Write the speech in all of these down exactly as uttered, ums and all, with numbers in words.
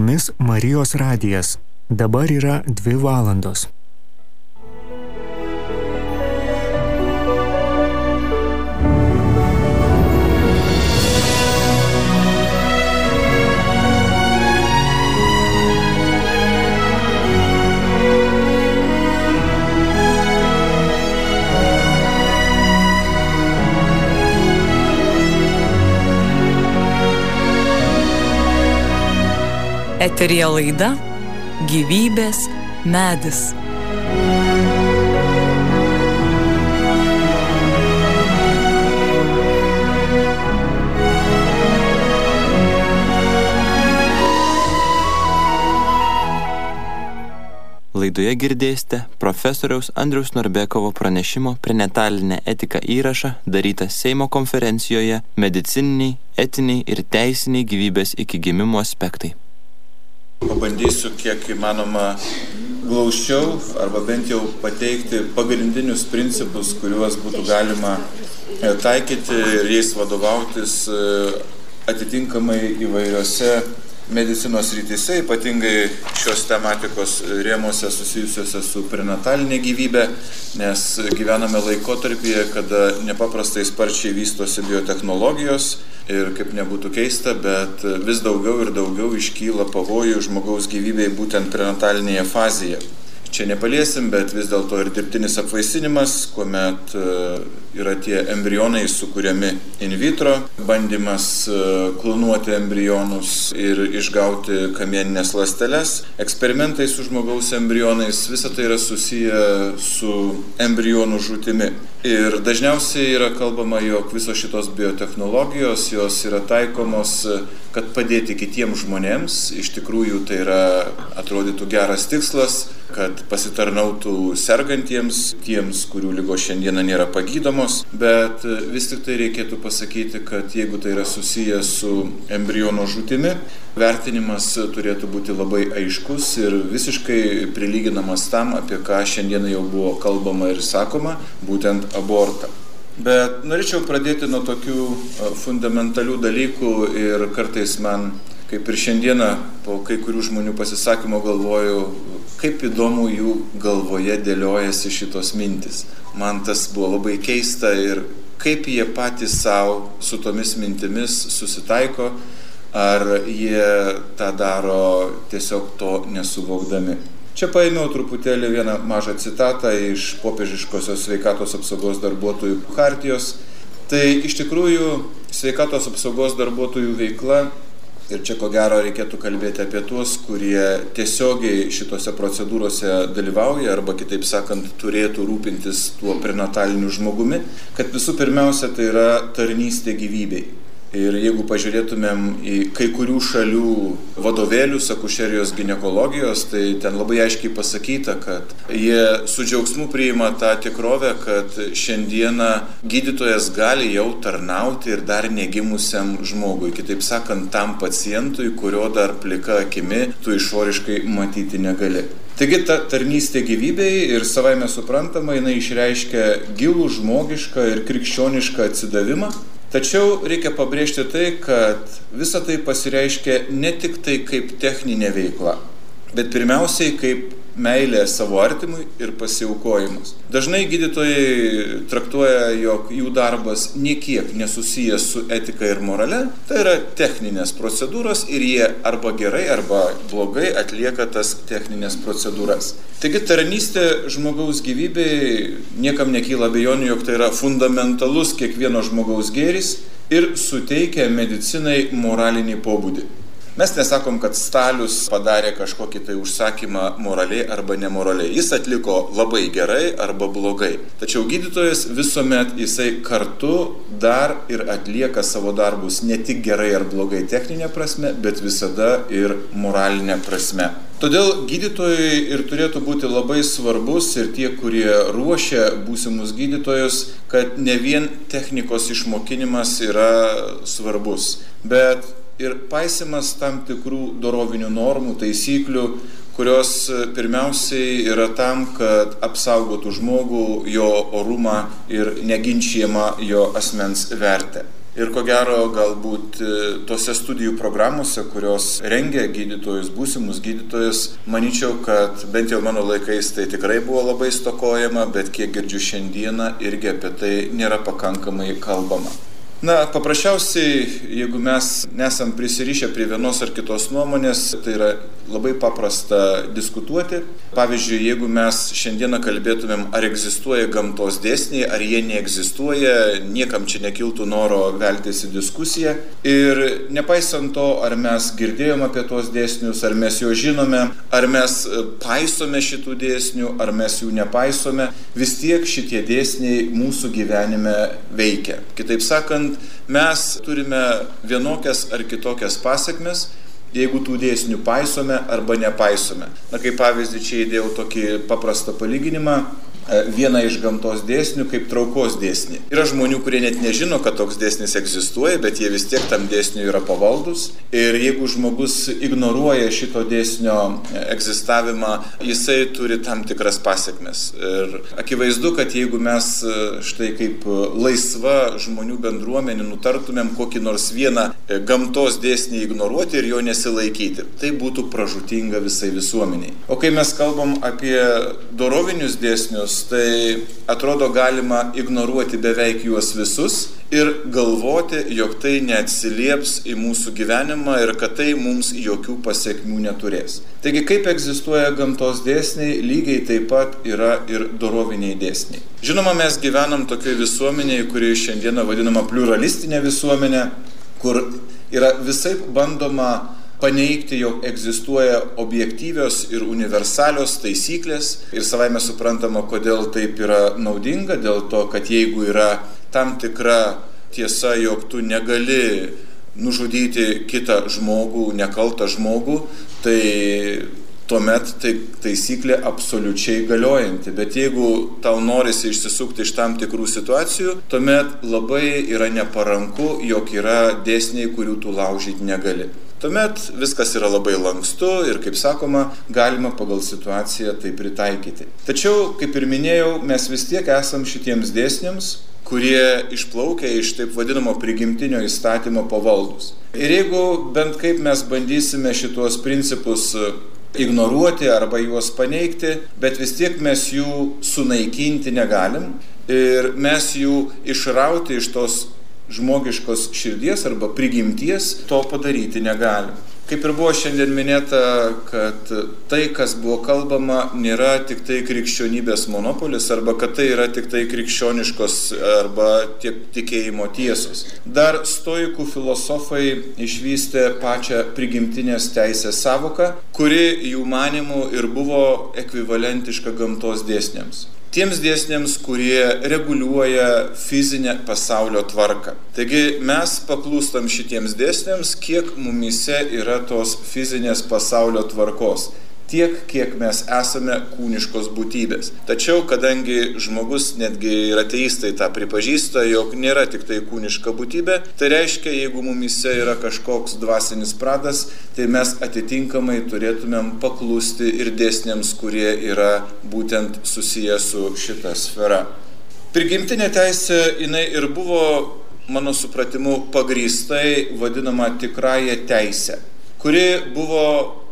jumis Marijos radijas. Dabar yra dvi valandos. Eteryje laida Gyvybės medis. Laidoje girdėsite profesoriaus Andriaus Norbekovo pranešimo prenatalinę etiką įrašą darytą Seimo konferencijoje Medicininiai, etiniai ir teisiniai gyvybės iki gimimo aspektai. Pabandysiu kiek įmanoma glausčiau arba bent jau pateikti pagrindinius principus, kuriuos būtų galima taikyti ir jais vadovautis atitinkamai įvairiose medicinos rytise, ypatingai šios tematikos rėmuose susijusiuose su prenatalinė gyvybė, nes gyvename laikotarpyje, kada nepaprastai sparčiai vystosi biotechnologijos ir kaip nebūtų keista, bet vis daugiau ir daugiau iškyla pavojų žmogaus gyvybei būtent prenatalinėje fazėje. Čia nepaliesim, bet vis dėlto ir dirbtinis apvaisinimas, kuomet yra tie embrionai sukuriami in vitro, bandymas klonuoti embrionus ir išgauti kamieninės ląsteles, eksperimentai su žmogaus embrionais, visa tai yra susiję su embrionų žūtimi. Ir dažniausiai yra kalbama, jog visos šitos biotechnologijos, jos yra taikomos, kad padėti kitiems žmonėms. Iš tikrųjų tai yra, atrodytų geras tikslas, kad pasitarnautų sergantiems, tiems, kurių ligos šiandieną nėra pagydomos, bet vis tik tai reikėtų pasakyti, kad jeigu tai yra susiję su embriono žūtimi, vertinimas turėtų būti labai aiškus ir visiškai prilyginamas tam, apie ką šiandieną jau buvo kalbama ir sakoma, būtent abortą. Bet norėčiau pradėti nuo tokių fundamentalių dalykų ir kartais man, kaip ir šiandieną, po kai kurių žmonių pasisakymo galvoju, kaip įdomu jų galvoje dėliojasi šitos mintis. Man tas buvo labai keista ir kaip jie patys savo su tomis mintimis susitaiko, ar jie tą daro tiesiog to nesuvokdami. Čia paėmiau truputėlį vieną mažą citatą iš popiežiškosios sveikatos apsaugos darbuotojų chartijos. Tai iš tikrųjų sveikatos apsaugos darbuotojų veikla, ir čia ko gero reikėtų kalbėti apie tuos, kurie tiesiogiai šitose procedūrose dalyvauja arba kitaip sakant turėtų rūpintis tuo prenataliniu žmogumi, kad visų pirmiausia tai yra tarnystė gyvybei. Ir jeigu pažiūrėtumėm į kai kurių šalių vadovėlius akušerijos ginekologijos, tai ten labai aiškiai pasakyta, kad jie su džiaugsmu priima tą tikrovę, kad šiandieną gydytojas gali jau tarnauti ir dar negimusiam žmogui. Kitaip sakant, tam pacientui, kurio dar plika akimi tu išoriškai matyti negali. Taigi ta tarnystė gyvybei ir savaime suprantama, jinai išreiškia gilų žmogišką ir krikščionišką atsidavimą. Tačiau reikia pabrėžti tai, kad visa tai pasireiškia ne tik tai kaip techninė veikla, bet pirmiausiai kaip meilė savo artimui ir pasiaukojimas. Dažnai gydytojai traktuoja, jog jų darbas niekiek nesusijęs su etika ir morale, tai yra techninės procedūros ir jie arba gerai, arba blogai atlieka tas techninės procedūras. Taigi tarnystė žmogaus gyvybei niekam nekyla abejonių, jog tai yra fundamentalus kiekvieno žmogaus gėris ir suteikia medicinai moralinį pobūdį. Mes nesakom, kad Stalius padarė kažkokį tai užsakymą moraliai arba nemoraliai. Jis atliko labai gerai arba blogai. Tačiau gydytojas visuomet jisai kartu dar ir atlieka savo darbus ne tik gerai ar blogai techninė prasme, bet visada ir moralinė prasme. Todėl gydytojai ir turėtų būti labai svarbus ir tie, kurie ruošia būsimus gydytojus, kad ne vien technikos išmokinimas yra svarbus, bet ir paisimas tam tikrų dorovinių normų, taisyklių, kurios pirmiausiai yra tam, kad apsaugotų žmogų, jo orumą ir neginčijamą jo asmens vertę. Ir ko gero, galbūt tose studijų programuose, kurios rengia gydytojus, būsimus gydytojus, manyčiau, kad bent jau mano laikais tai tikrai buvo labai stokojama, bet kiek girdžiu šiandieną, irgi apie tai nėra pakankamai kalbama. Na, paprasčiausiai, jeigu mes nesam prisirišę prie vienos ar kitos nuomonės, tai yra labai paprasta diskutuoti. Pavyzdžiui, jeigu mes šiandieną kalbėtumėm, ar egzistuoja gamtos dėsniai, ar jie neegzistuoja, niekam čia nekiltų noro veltis į diskusiją. Ir nepaisant to, ar mes girdėjom apie tos dėsnius, ar mes jo žinome, ar mes paisome šitų dėsnių, ar mes jų nepaisome, vis tiek šitie dėsniai mūsų gyvenime veikia. Kitaip sakant, mes turime vienokias ar kitokias pasekmes, jeigu tų dėsnių paisome arba nepaisome. Na, kaip pavyzdį čia įdėjau tokį paprastą palyginimą, vieną iš gamtos dėsnių kaip traukos dėsnį. Yra žmonių, kurie net nežino, kad toks dėsnis egzistuoja, bet jie vis tiek tam dėsniui yra pavaldus. Ir jeigu žmogus ignoruoja šito dėsnio egzistavimą, jisai turi tam tikras pasekmes. Ir akivaizdu, kad jeigu mes štai kaip laisva žmonių bendruomenė nutartumėm kokį nors vieną gamtos dėsnį ignoruoti ir jo nesilaikyti, tai būtų pražūtinga visai visuomeniai. O kai mes kalbam apie dorovinius dėsnius, tai atrodo galima ignoruoti beveik juos visus ir galvoti, jog tai neatsilieps į mūsų gyvenimą ir kad tai mums jokių pasekmių neturės. Taigi, kaip egzistuoja gamtos dėsniai, lygiai taip pat yra ir doroviniai dėsniai. Žinoma, mes gyvenam tokioje visuomenėje, kuri šiandieną vadinama pluralistinė visuomenė, kur yra visai bandoma paneigti, jog egzistuoja objektyvios ir universalios taisyklės ir savaime suprantama, kodėl taip yra naudinga, dėl to, kad jeigu yra tam tikra tiesa, jog tu negali nužudyti kitą žmogų, nekaltą žmogų, tai tuomet tai taisyklė absoliučiai galiojanti. Bet jeigu tau norisi išsisukti iš tam tikrų situacijų, tuomet labai yra neparanku, jog yra dėsniai, kurių tu laužyti negali. Tuomet viskas yra labai lankstu ir, kaip sakoma, galima pagal situaciją tai pritaikyti. Tačiau, kaip ir minėjau, mes vis tiek esam šitiems dėsniams, kurie išplaukia iš taip vadinamo prigimtinio įstatymo pavaldus. Ir jeigu bent kaip mes bandysime šitos principus ignoruoti arba juos paneigti, bet vis tiek mes jų sunaikinti negalim ir mes jų išrauti iš tos žmogiškos širdies arba prigimties to padaryti negalim. Kaip ir buvo šiandien minėta, kad tai, kas buvo kalbama, nėra tik tai krikščionybės monopolis arba kad tai yra tik tai krikščioniškos arba tiek tikėjimo tiesos. Dar stoikų filosofai išvystė pačią prigimtinės teisės savoką, kuri jų manymų ir buvo ekvivalentiška gamtos dėsniams. Tiems dėsniams, kurie reguliuoja fizinę pasaulio tvarką. Taigi mes paklūstam šitiems dėsniams, kiek mumyse yra tos fizinės pasaulio tvarkos, tiek, kiek mes esame kūniškos būtybės. Tačiau, kadangi žmogus netgi ir ateistai tą pripažįsta, jog nėra tik tai kūniška būtybė, tai reiškia, jeigu mumyse yra kažkoks dvasinis pradas, tai mes atitinkamai turėtumėm paklusti ir dėsniams, kurie yra būtent susiję su šita sfera. Prigimtinė teisė, jinai ir buvo, mano supratimu, pagrįstai vadinama tikrąją teisę, kuri buvo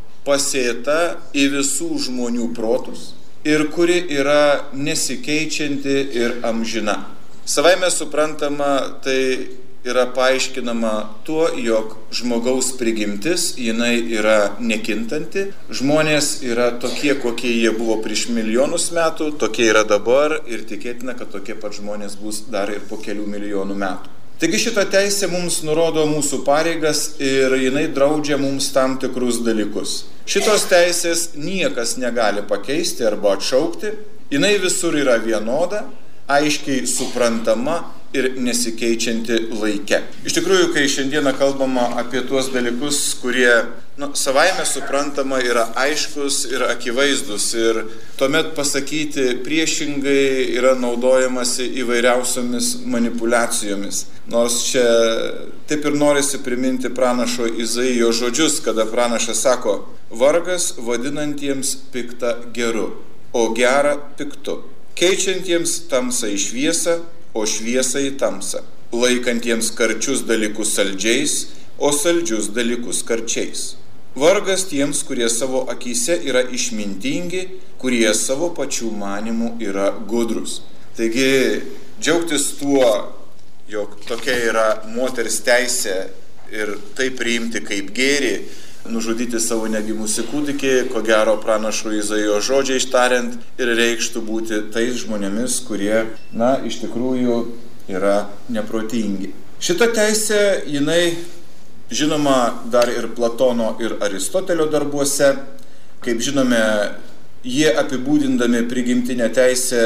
pasėta į visų žmonių protus ir kuri yra nesikeičianti ir amžina. Savaime suprantama, tai yra paaiškinama tuo, jog žmogaus prigimtis, jinai yra nekintanti. Žmonės yra tokie, kokie jie buvo prieš milijonus metų, tokie yra dabar ir tikėtina, kad tokie pat žmonės bus dar ir po kelių milijonų metų. Taigi šita teisė mums nurodo mūsų pareigas ir jinai draudžia mums tam tikrus dalykus. Šitos teisės niekas negali pakeisti arba atšaukti. Jinai visur yra vienoda, aiškiai suprantama ir nesikeičianti laike. Iš tikrųjų, kai šiandieną kalbama apie tuos dalykus, kurie nu, savaime suprantama yra aiškus ir akivaizdus ir tuomet pasakyti priešingai yra naudojamasi įvairiausiomis manipulacijomis. Nors čia taip ir norisi priminti pranašo Izaijo žodžius, kada pranašas sako: vargas vadinantiems piktą geru, o gerą piktu, keičiantiems tamsą į šviesą, o šviesą į tamsą, laikantiems karčius dalykus saldžiais, o saldžius dalykus karčiais. Vargas tiems, kurie savo akyse yra išmintingi, kurie savo pačių manimų yra gudrus. Taigi, džiaugtis tuo, jog tokia yra moters teisė ir tai priimti kaip gėrį, nužudyti savo negimusį kūdikį, ko gero pranašo Izaijo žodžiai ištariant, ir reikštų būti tais žmonėmis, kurie, na, iš tikrųjų yra neprotingi. Šita teisė, jinai žinoma dar ir Platono ir Aristotelio darbuose. Kaip žinome, jie apibūdindami prigimtinę teisę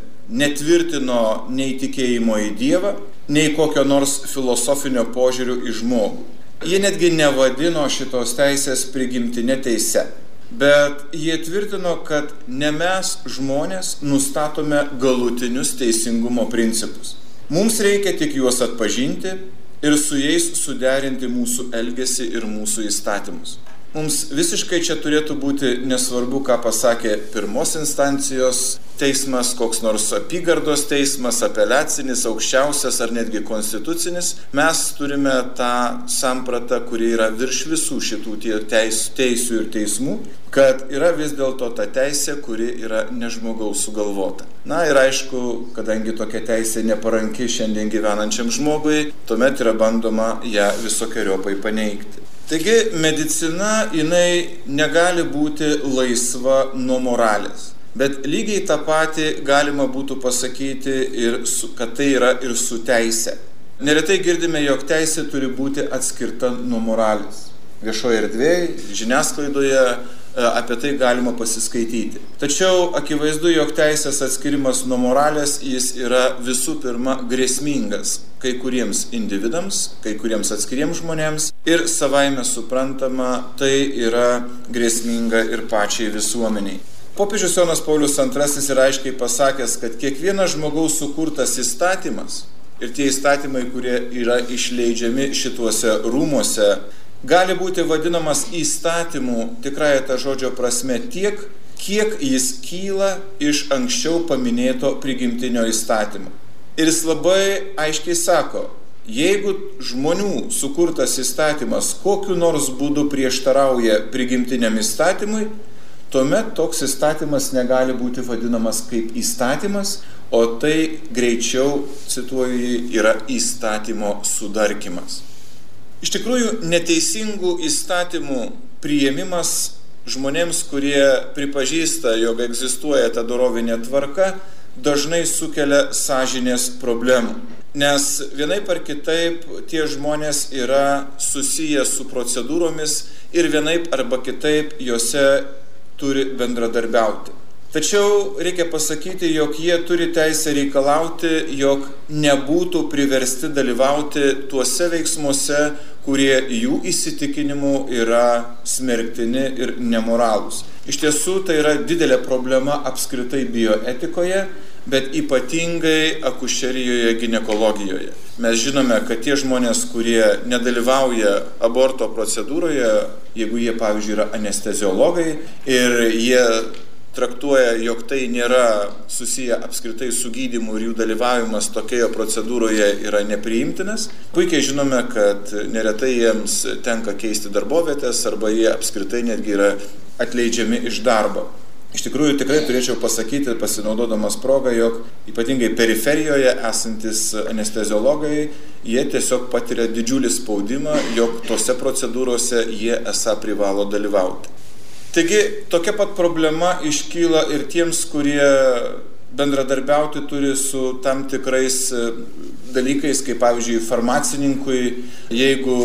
netvirtino nei tikėjimo į Dievą, nei kokio nors filosofinio požiūrių į žmogų. Jie netgi nevadino šitos teisės prigimtinė teise, bet jie tvirtino, kad ne mes žmonės nustatome galutinius teisingumo principus. Mums reikia tik juos atpažinti ir su jais suderinti mūsų elgesį ir mūsų įstatymus. Mums visiškai čia turėtų būti nesvarbu, ką pasakė pirmos instancijos teismas, koks nors apygardos teismas, apeliacinis, aukščiausias ar netgi konstitucinis. Mes turime tą sampratą, kuri yra virš visų šitų teis, teisių ir teismų, kad yra vis dėlto ta teisė, kuri yra ne žmogaus sugalvota. Na ir aišku, kadangi tokia teisė neparanki šiandien gyvenančiam žmogui, tuomet yra bandoma ją visokiojopai paneigti. Taigi medicina, jinai negali būti laisva nuo moralės, bet lygiai tą patį galima būtų pasakyti, ir su, kad tai yra ir su teise. Neretai girdime, jog teisė turi būti atskirta nuo moralės. Viešoje erdvėje, žiniasklaidoje apie tai galima pasiskaityti. Tačiau akivaizdu, jog teisės atskirimas nuo moralės jis yra visų pirma grėsmingas kai kuriems individams, kai kuriems atskiriems žmonėms ir savaime suprantama, tai yra grėsminga ir pačiai visuomeniai. Popiežius Jonas Paulius antrasis yra aiškiai pasakęs, kad kiekvienas žmogaus sukurtas įstatymas ir tie įstatymai, kurie yra išleidžiami šituose rūmuose, gali būti vadinamas įstatymu tikrąja ta žodžio prasme tiek, kiek jis kyla iš anksčiau paminėto prigimtinio įstatymo. Ir jis labai aiškiai sako, jeigu žmonių sukurtas įstatymas kokiu nors būdu prieštarauja prigimtiniam įstatymui, tuomet toks įstatymas negali būti vadinamas kaip įstatymas, o tai greičiau, cituoju, yra įstatymo sudarkymas. Iš tikrųjų, neteisingų įstatymų priėmimas žmonėms, kurie pripažįsta, jog egzistuoja ta dorovinė tvarka, dažnai sukelia sąžinės problemų. Nes vienaip ar kitaip tie žmonės yra susiję su procedūromis ir vienaip arba kitaip juose turi bendradarbiauti. Tačiau reikia pasakyti, jog jie turi teisę reikalauti, jog nebūtų priversti dalyvauti tuose veiksmuose, kurie jų įsitikinimu yra smerktini ir nemoralūs. Iš tiesų, tai yra didelė problema apskritai bioetikoje, bet ypatingai akušerijoje, ginekologijoje. Mes žinome, kad tie žmonės, kurie nedalyvauja aborto procedūroje, jeigu jie, pavyzdžiui, yra anesteziologai ir jie traktuoja, jog tai nėra susiję apskritai su gydymu ir jų dalyvavimas tokioje procedūroje yra nepriimtinas. Puikiai žinome, kad neretai jiems tenka keisti darbovietės arba jie apskritai netgi yra atleidžiami iš darbo. Iš tikrųjų, tikrai turėčiau pasakyti, pasinaudodamas progą, jog ypatingai periferijoje esantis anesteziologai, jie tiesiog patiria didžiulį spaudimą, jog tose procedūrose jie esą privalo dalyvauti. Taigi, tokia pat problema iškyla ir tiems, kurie bendradarbiauti turi su tam tikrais dalykais, kaip pavyzdžiui farmacininkui, jeigu,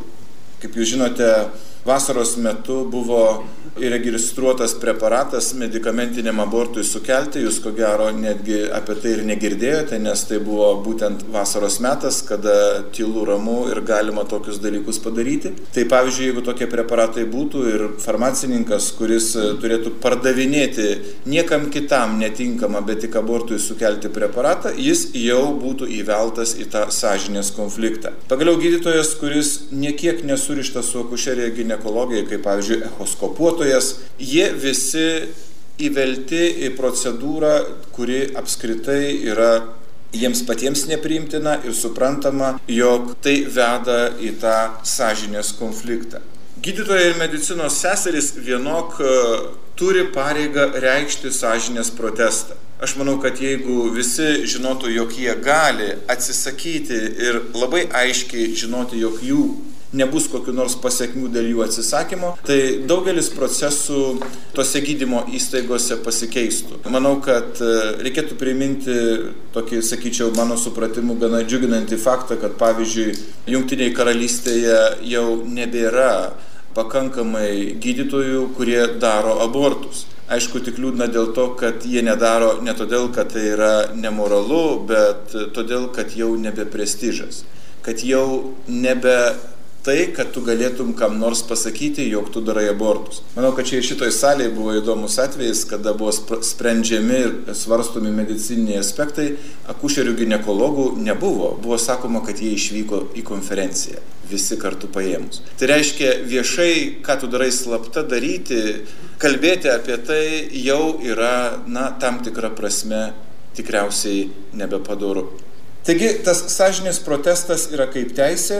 kaip jūs žinote, vasaros metu buvo įregistruotas preparatas medikamentiniam abortui sukelti, jūs ko gero netgi apie tai ir negirdėjote, nes tai buvo būtent vasaros metas, kada tylu, ramu ir galima tokius dalykus padaryti. Tai pavyzdžiui, jeigu tokie preparatai būtų ir farmacininkas, kuris turėtų pardavinėti niekam kitam netinkamą, bet tik abortui sukelti preparatą, jis jau būtų įveltas į tą sąžinės konfliktą. Pagaliau gydytojas, kuris niekiek nesurištas su akušerija ginekologija, kaip pavyzdžiui echoskopuotojas, jie visi įvelti į procedūrą, kuri apskritai yra jiems patiems nepriimtina ir suprantama, jog tai veda į tą sąžinės konfliktą. Gydytojai ir medicinos seserys vienok turi pareigą reikšti sąžinės protestą. Aš manau, kad jeigu visi žinotų, jog jie gali atsisakyti ir labai aiškiai žinoti, jog jų nebus kokių nors pasiekmių dėl jų atsisakymo, tai daugelis procesų tose gydymo įstaigose pasikeistų. Manau, kad reikėtų priminti tokį, sakyčiau, mano supratimu, gana džiuginantį faktą, kad pavyzdžiui, Jungtinėje karalystėje jau nebėra pakankamai gydytojų, kurie daro abortus. Aišku, tik liūdna dėl to, kad jie nedaro ne todėl, kad tai yra nemoralu, bet todėl, kad jau nebe prestižas. Kad jau nebe tai, kad tu galėtum kam nors pasakyti, jog tu darai abortus. Manau, kad čia ir šitoj salėje buvo įdomus atvejis, kada buvo sprendžiami ir svarstomi medicininiai aspektai, akušerių ginekologų nebuvo. Buvo sakoma, kad jie išvyko į konferenciją, visi kartu paėmus. Tai reiškia, viešai, ką tu darai slapta daryti, kalbėti apie tai jau yra, na, tam tikra prasme tikriausiai nebepadoru. Taigi, tas sąžinės protestas yra kaip teisė,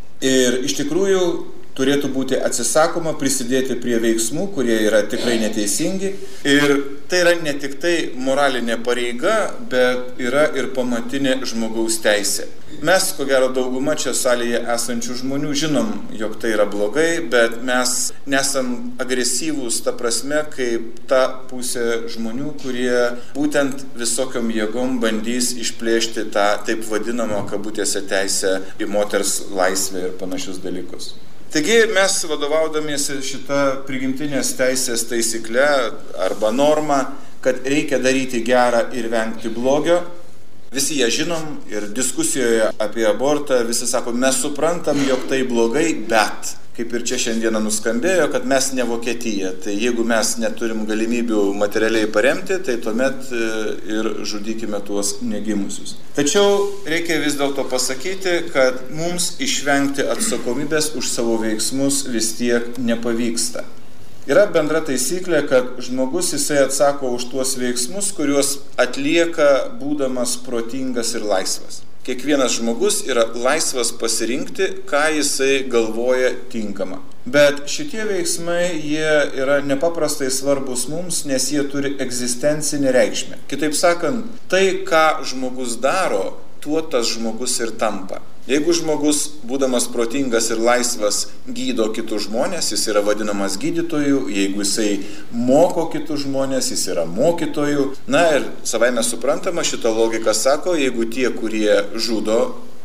ir iš tikrųjų turėtų būti atsisakoma prisidėti prie veiksmų, kurie yra tikrai neteisingi. Ir tai yra ne tik tai moralinė pareiga, bet yra ir pamatinė žmogaus teisė. Mes, ko gero, dauguma čia salėje esančių žmonių žinom, jog tai yra blogai, bet mes nesam agresyvūs ta prasme, kaip ta pusė žmonių, kurie būtent visokiom jėgom bandys išplėšti tą taip vadinamą kabutėse teisę į moters laisvę ir panašius dalykus. Taigi mes vadovaudamiesi šitą prigimtinės teisės taisykle arba normą, kad reikia daryti gerą ir vengti blogio. Visi ją žinom ir diskusijoje apie abortą visi sako, mes suprantam, jog tai blogai, bet kaip ir čia šiandieną nuskambėjo, kad mes ne Vokietija. Tai jeigu mes neturim galimybių materialiai paremti, tai tuomet ir žudykime tuos negimusius. Tačiau reikia vis dėlto pasakyti, kad mums išvengti atsakomybės už savo veiksmus vis tiek nepavyksta. Yra bendra taisyklė, kad žmogus jisai atsako už tuos veiksmus, kuriuos atlieka būdamas protingas ir laisvas. Kiekvienas žmogus yra laisvas pasirinkti, ką jisai galvoja tinkama. Bet šitie veiksmai, jie yra nepaprastai svarbus mums, nes jie turi egzistencinę reikšmę. Kitaip sakant, tai, ką žmogus daro, tuo tas žmogus ir tampa. Jeigu žmogus, būdamas protingas ir laisvas, gydo kitus žmonės, jis yra vadinamas gydytoju, jeigu jisai moko kitus žmonės, jis yra mokytoju. Na ir savaime suprantama, šita logika sako, jeigu tie, kurie žudo,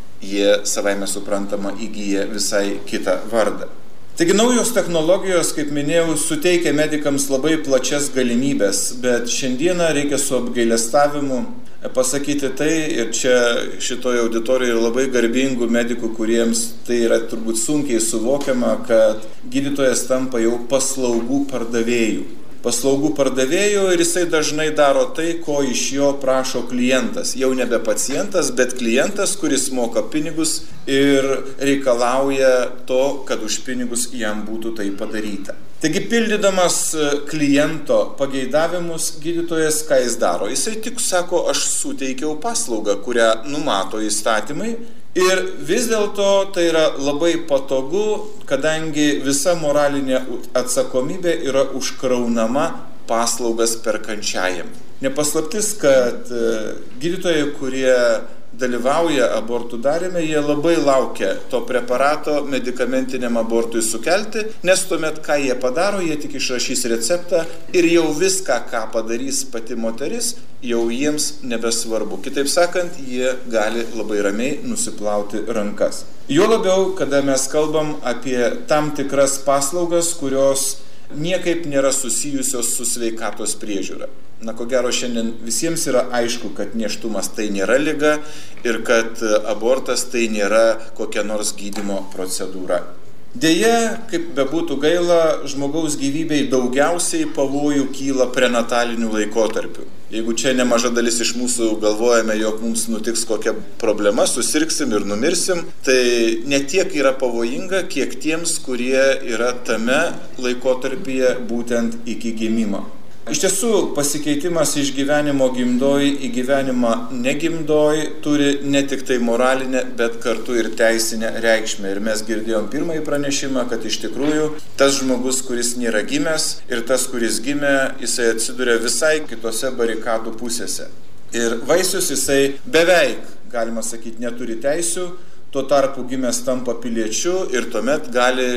jie savaime suprantama įgyja visai kitą vardą. Taigi naujos technologijos, kaip minėjau, suteikia medikams labai plačias galimybės, bet šiandieną reikia su apgailestavimu pasakyti tai, ir čia šitoje auditorijoje labai garbingų medikų, kuriems tai yra turbūt sunkiai suvokiama, kad gydytojas tampa jau paslaugų pardavėjų. Paslaugų pardavėjų ir jisai dažnai daro tai, ko iš jo prašo klientas. Jau nebe pacientas, bet klientas, kuris moka pinigus ir reikalauja to, kad už pinigus jam būtų tai padaryta. Taigi, pildydamas kliento pageidavimus, gydytojas ką jis daro? Jisai tik sako, aš suteikiau paslaugą, kurią numato įstatymai. Ir vis dėlto tai yra labai patogu, kadangi visa moralinė atsakomybė yra užkraunama paslaugas perkančiajam. Nepaslaptis, kad gydytojai, kurie dalyvauja abortų daryme, jie labai laukia to preparato medikamentiniam abortui sukelti, nes tuomet, ką jie padaro, jie tik išrašys receptą ir jau viską, ką padarys pati moteris, jau jiems nebesvarbu. Kitaip sakant, jie gali labai ramiai nusiplauti rankas. Juo labiau, kada mes kalbam apie tam tikras paslaugas, kurios niekaip nėra susijusios su sveikatos priežiūra. Na, ko gero, šiandien visiems yra aišku, kad nėštumas tai nėra liga ir kad abortas tai nėra kokia nors gydymo procedūra. Deja, kaip bebūtų gaila, žmogaus gyvybei daugiausiai pavojų kyla prenataliniu laikotarpiu. Jeigu čia nemaža dalis iš mūsų galvojame, jog mums nutiks kokia problema, susirgsim ir numirsim, tai ne tiek yra pavojinga, kiek tiems, kurie yra tame laikotarpyje būtent iki gimimo. Iš tiesų, pasikeitimas iš gyvenimo gimdoj į gyvenimą negimdoj turi ne tik tai moralinę, bet kartu ir teisinę reikšmę. Ir mes girdėjom pirmąjį pranešimą, kad iš tikrųjų tas žmogus, kuris nėra gimęs ir tas, kuris gimė, jisai atsiduria visai kitose barikadų pusėse. Ir vaisius jisai beveik, galima sakyti, neturi teisių, tuo tarpu gimęs tampa piliečiu ir tuomet gali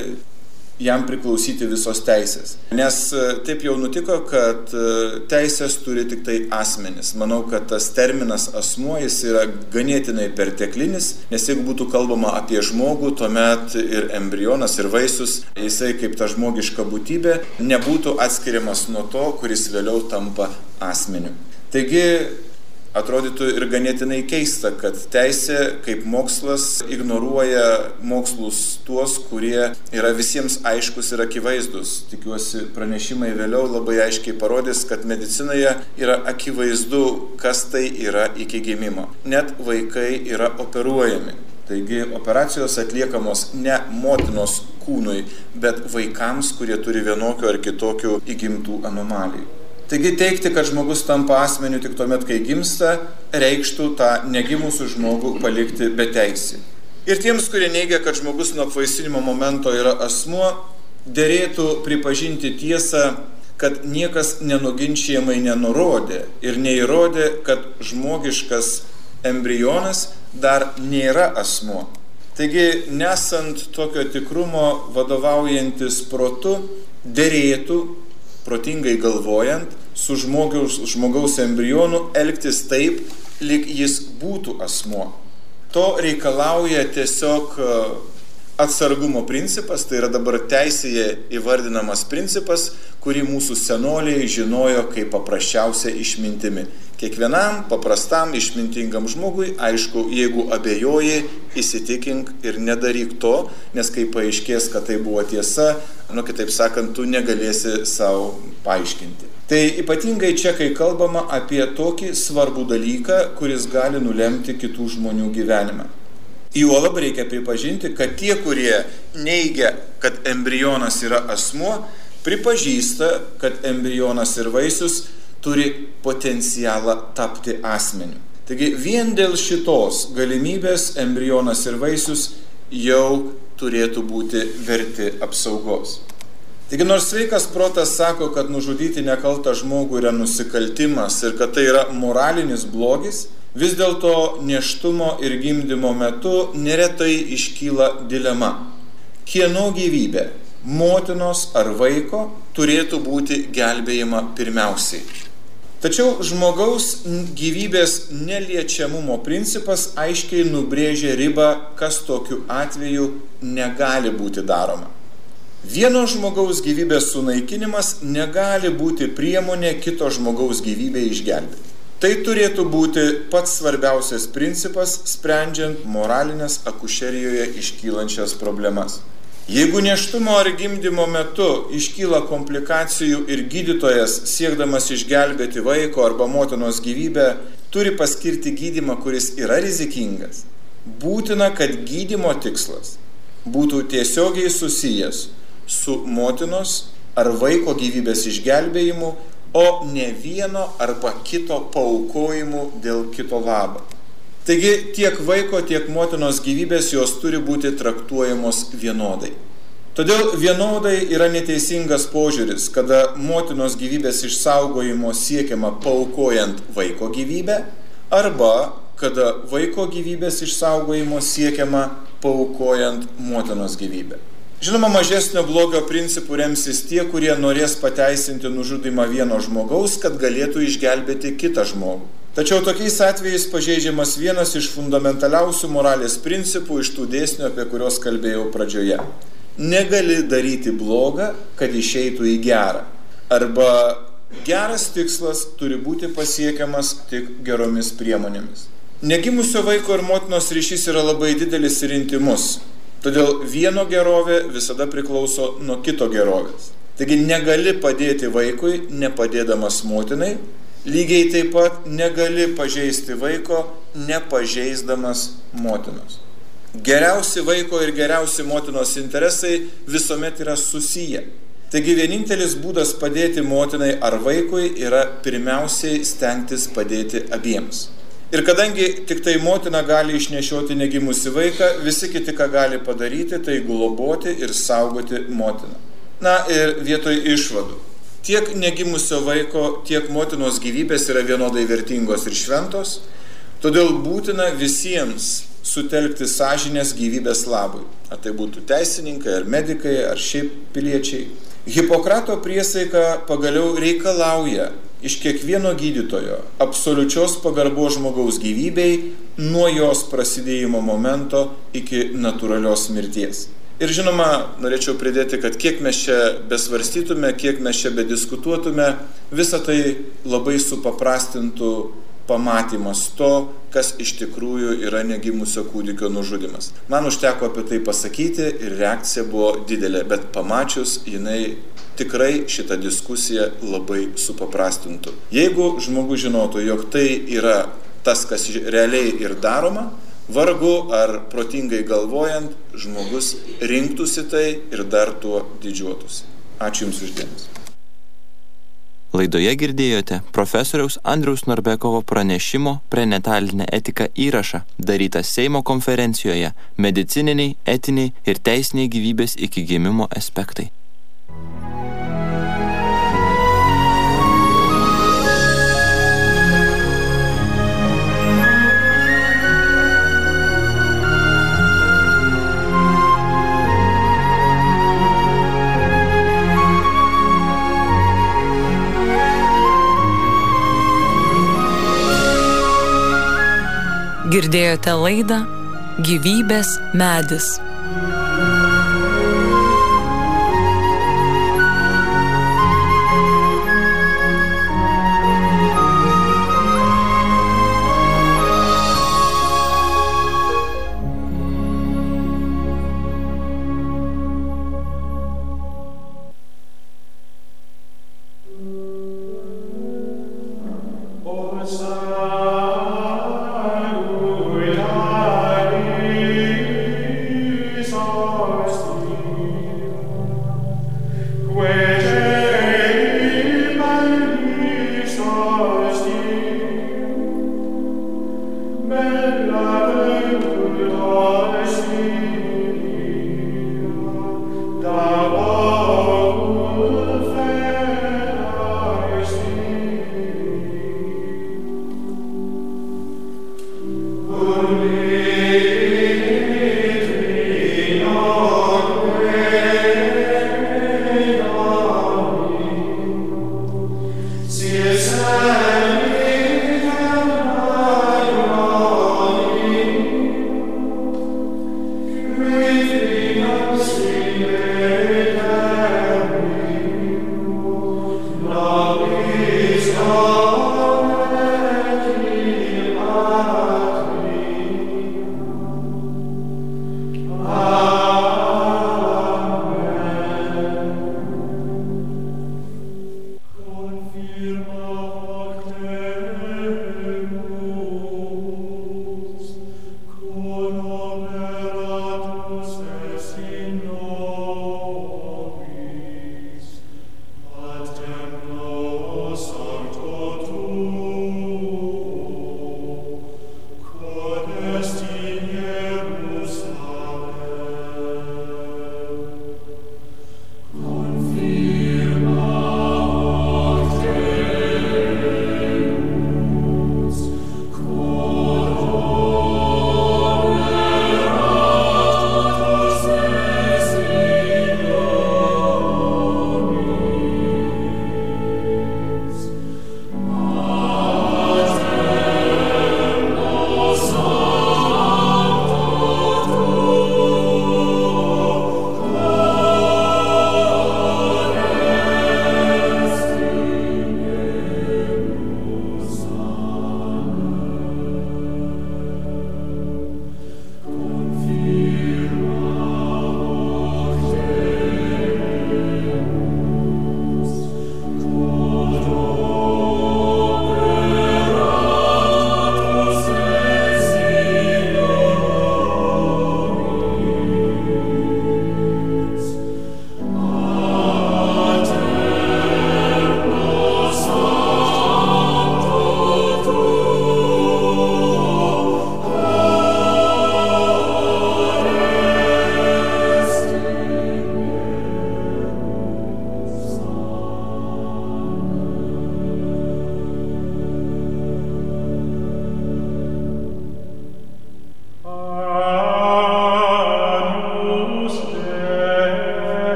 jam priklausyti visos teisės. Nes taip jau nutiko, kad teisės turi tik tai asmenys. Manau, kad tas terminas asmuo jis yra ganėtinai perteklinis, nes jeigu būtų kalbama apie žmogų, tuomet ir embrionas, ir vaisius, jisai kaip ta žmogiška būtybė, nebūtų atskiriamas nuo to, kuris vėliau tampa asmeniu. Taigi, atrodytų ir ganėtinai keista, kad teisė kaip mokslas ignoruoja mokslus tuos, kurie yra visiems aiškus ir akivaizdus. Tikiuosi, pranešimai vėliau labai aiškiai parodys, kad medicinoje yra akivaizdu, kas tai yra iki gimimo. Net vaikai yra operuojami. Taigi operacijos atliekamos ne motinos kūnui, bet vaikams, kurie turi vienokių ar kitokių įgimtų anomalijų. Taigi teigti, kad žmogus tampa asmeniu tik tuomet, kai gimsta, reikštų tą negimusių žmogų palikti be teisį. Ir tiems, kurie neigia, kad žmogus nuo apvaisinimo momento yra asmuo, derėtų pripažinti tiesą, kad niekas nenuginčijamai nenurodė ir neįrodė, kad žmogiškas embrionas dar nėra asmuo. Taigi, nesant tokio tikrumo vadovaujantis protu, derėtų, protingai galvojant, su žmogaus, žmogaus embrionu elgtis taip, lyg jis būtų asmuo. To reikalauja tiesiog atsargumo principas, tai yra dabar teisėje įvardinamas principas, kurį mūsų senoliai žinojo kaip paprasčiausia išmintimi. Kiekvienam paprastam išmintingam žmogui, aišku, jeigu abejoji, įsitikink ir nedaryk to, nes kai paaiškės, kad tai buvo tiesa, nu kitaip sakant, tu negalėsi savo paaiškinti. Tai ypatingai čia, kai kalbama apie tokį svarbų dalyką, kuris gali nulemti kitų žmonių gyvenimą. Juolab reikia pripažinti, kad tie, kurie neigia, kad embrionas yra asmuo, pripažįsta, kad embrionas ir vaisius turi potencialą tapti asmeniu. Taigi vien dėl šitos galimybės embrionas ir vaisius jau turėtų būti verti apsaugos. Taigi nors sveikas protas sako, kad nužudyti nekaltą žmogų yra nusikaltimas ir kad tai yra moralinis blogis, vis dėlto nėštumo ir gimdymo metu neretai iškyla dilema. Kieno gyvybė, motinos ar vaiko, turėtų būti gelbėjama pirmiausiai. Tačiau žmogaus gyvybės neliečiamumo principas aiškiai nubrėžia ribą, kas tokiu atveju negali būti daroma. Vieno žmogaus gyvybės sunaikinimas negali būti priemonė kito žmogaus gyvybę išgelbėti. Tai turėtų būti pats svarbiausias principas, sprendžiant moralinės akušerijoje iškylančias problemas. Jeigu nėštumo ar gimdymo metu iškyla komplikacijų ir gydytojas, siekdamas išgelbėti vaiko arba motinos gyvybę, turi paskirti gydymą, kuris yra rizikingas, būtina, kad gydymo tikslas būtų tiesiogiai susijęs su motinos ar vaiko gyvybės išgelbėjimu, o ne vieno arba kito paaukojimu dėl kito labo. Taigi tiek vaiko, tiek motinos gyvybės jos turi būti traktuojamos vienodai. Todėl vienodai yra neteisingas požiūris, kada motinos gyvybės išsaugojimo siekiama paaukojant vaiko gyvybę, arba kada vaiko gyvybės išsaugojimo siekiama paaukojant motinos gyvybę. Žinoma, mažesnio blogio principų remsis tie, kurie norės pateisinti nužudymą vieno žmogaus, kad galėtų išgelbėti kitą žmogų. Tačiau tokiais atvejais pažeidžiamas vienas iš fundamentaliausių moralės principų iš tų dėsnių, apie kuriuos kalbėjau pradžioje. Negali daryti blogą, kad išeitų į gerą. Arba geras tikslas turi būti pasiekiamas tik geromis priemonėmis. Negimusio vaiko ir motinos ryšys yra labai didelis ir intimus. Todėl vieno gerovė visada priklauso nuo kito gerovės. Taigi negali padėti vaikui, nepadėdamas motinai, lygiai taip pat negali pažeisti vaiko, nepažeisdamas motinos. Geriausi vaiko ir geriausi motinos interesai visuomet yra susiję. Taigi vienintelis būdas padėti motinai ar vaikui yra pirmiausiai stengtis padėti abiems. Ir kadangi tik tai motina gali išnešioti negimusi vaiką, visi kiti, ką gali padaryti, tai globoti ir saugoti motiną. Na ir vietoj išvadų. Tiek negimusio vaiko, tiek motinos gyvybės yra vienodai vertingos ir šventos, todėl būtina visiems sutelkti sąžinės gyvybės labui. Ar tai būtų teisininkai, ar medikai, ar šiaip piliečiai. Hipokrato priesaika pagaliau reikalauja iš kiekvieno gydytojo absoliučios pagarbos žmogaus gyvybei nuo jos prasidėjimo momento iki natūralios mirties. Ir žinoma, norėčiau pridėti, kad kiek mes čia besvarstytume, kiek mes čia bediskutuotume, visą tai labai supaprastintų pamatymas to, kas iš tikrųjų yra negimusio kūdikio nužudymas. Man užteko apie tai pasakyti ir reakcija buvo didelė, bet pamačius jinai tikrai šitą diskusiją labai supaprastintų. Jeigu žmogus žinotų, jog tai yra tas, kas realiai ir daroma, vargu ar protingai galvojant, žmogus rinktųsi tai ir dar tuo didžiuotųsi. Ačiū Jums už dėmesį. Laidoje girdėjote profesoriaus Andriaus Norbekovo pranešimo prenatalinė etika įrašą, darytą Seimo konferencijoje medicininiai, etiniai ir teisiniai gyvybės iki gimimo aspektai. Girdėjote laidą Gyvybės medis.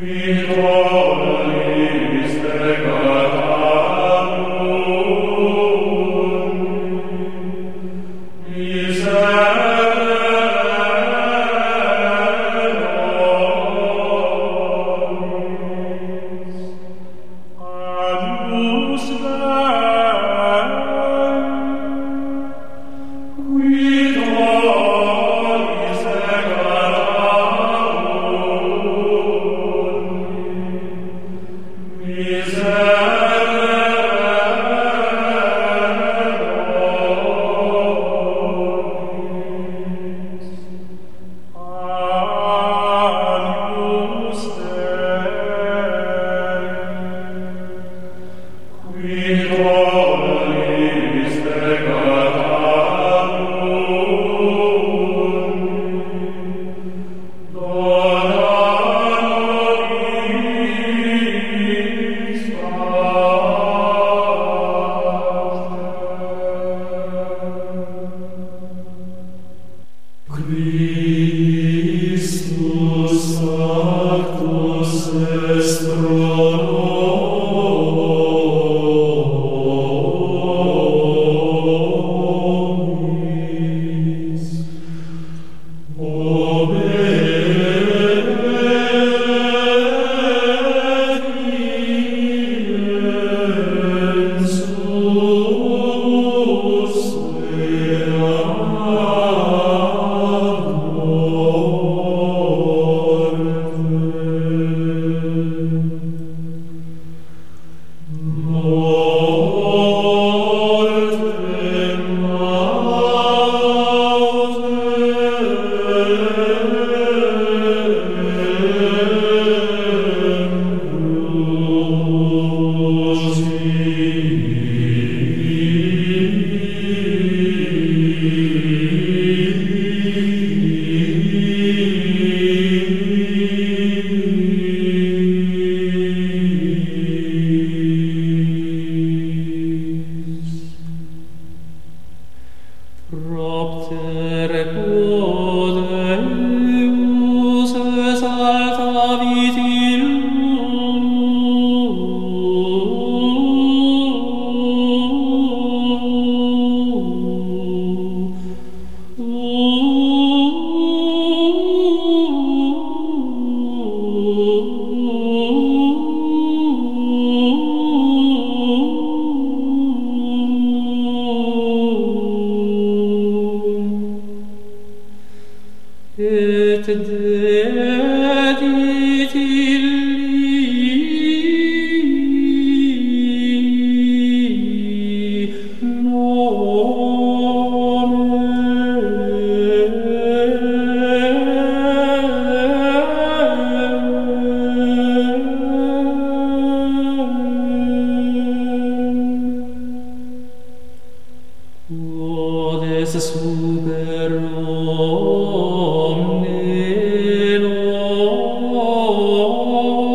Super omne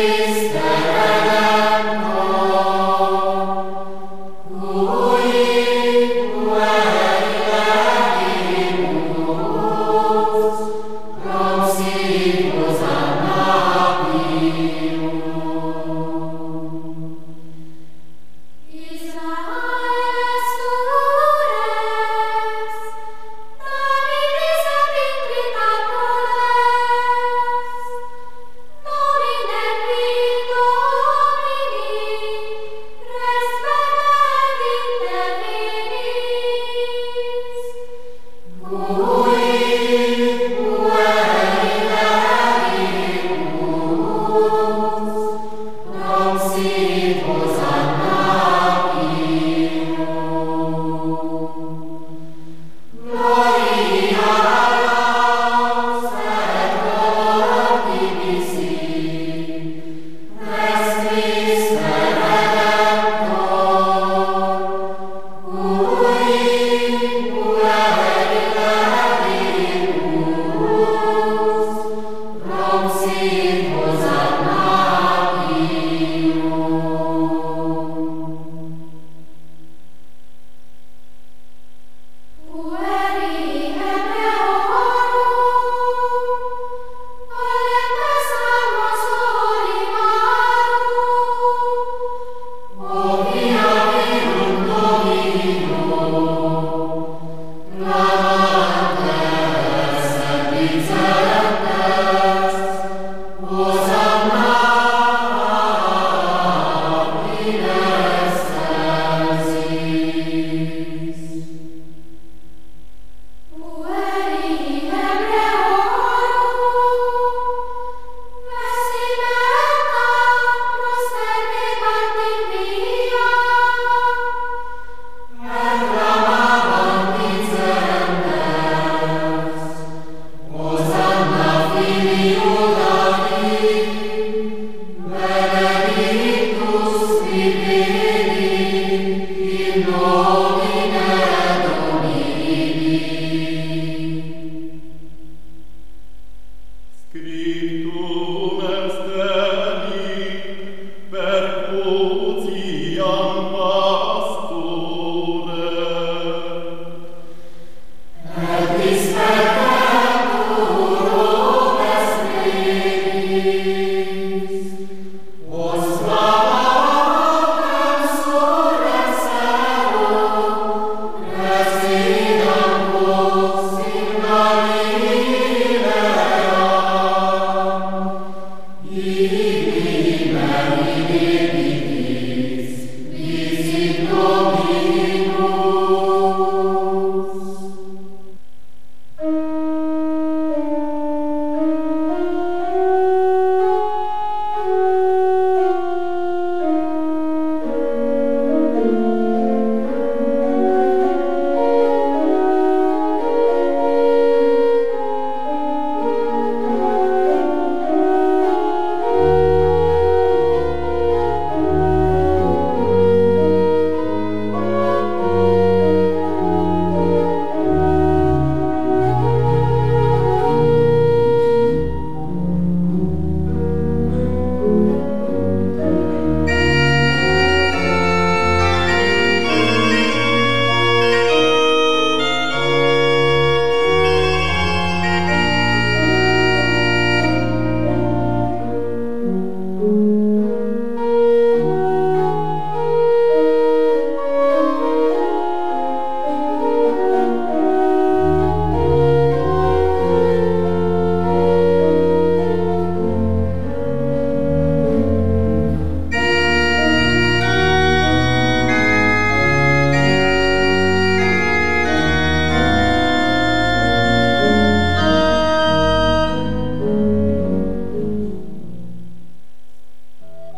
Amen.